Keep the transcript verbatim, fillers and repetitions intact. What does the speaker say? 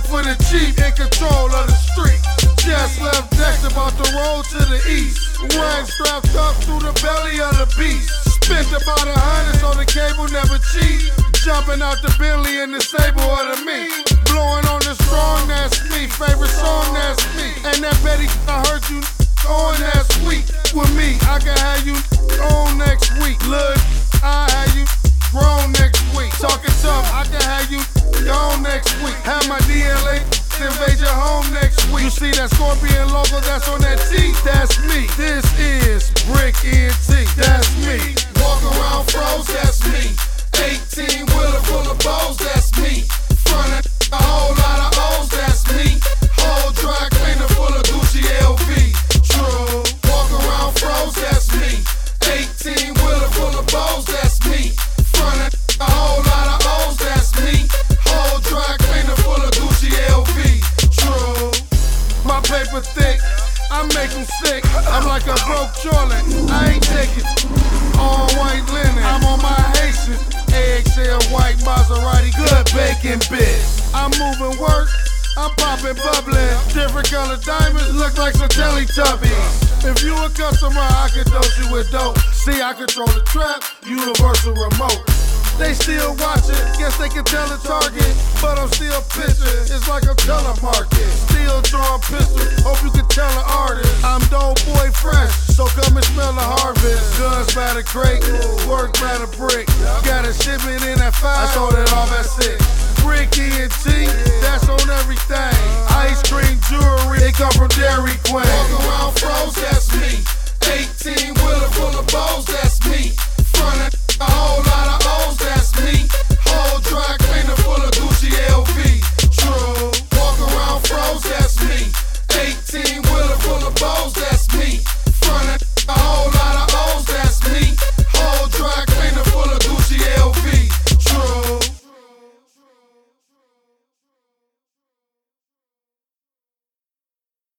for the cheap, in control of the street. Just left Dexter, about to roll to the east. Wang strapped up through the belly of the beast. Spent about a hundred so the cable never cheat. Jumping out the Bentley in the stable of the meat. Blowing on the strong, that's me. Favorite song, that's me. And that Betty, I heard you on that sweet. With me, I can have you on next week. Look, I have you grown next week. Talking tough, I can have you on next week. Have my D L A invade your home next week. You see that Scorpion logo that's on that T? That's me. This is Brick N T. That's me. Walk around froze, that's me. eighteen wheeler full of bows, that's me. Front of a whole lot of O's, that's me. Whole dry cleaner full of Gucci L V. True. Walk around froze, that's me. eighteen wheeler full of bows, that's me. Front of a whole lot of O's, that's me. Whole dry cleaner full of Gucci L V. True. My paper thick, I make them sick. I'm like a broke Jordan, I ain't taking all white linen. I'm on my Haitian eggshell white Maserati, good bacon bitch. I'm moving work, I'm popping bubbling. Different color diamonds look like some Teletubbies. If you a customer, I can dose you with dope. See, I control the trap, universal remote. They still watching, guess they can tell the target, but I'm still pitching. It's like a telemarket. Still drawing pistols, hope you can tell an artist. I'm dope boy fresh, so come and smell the harvest. Guns by the crate, work by the brick. Got a shipment in at five, I sold it off at six. Brick N T, that's on everything. Ice cream jewelry, it come from Dairy Queen.